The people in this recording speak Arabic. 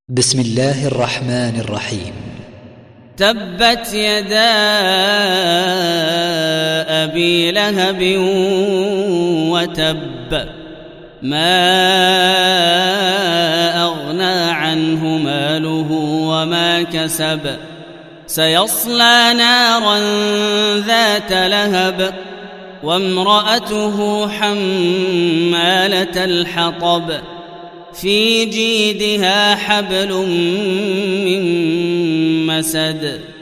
بسم الله الرحمن الرحيم. تبت يدا أبي لهب وتب ما أغنى عنه ماله وما كسب سيصلى نارا ذات لهب وامرأته حمالة الحطب في جيدها حبل من مسد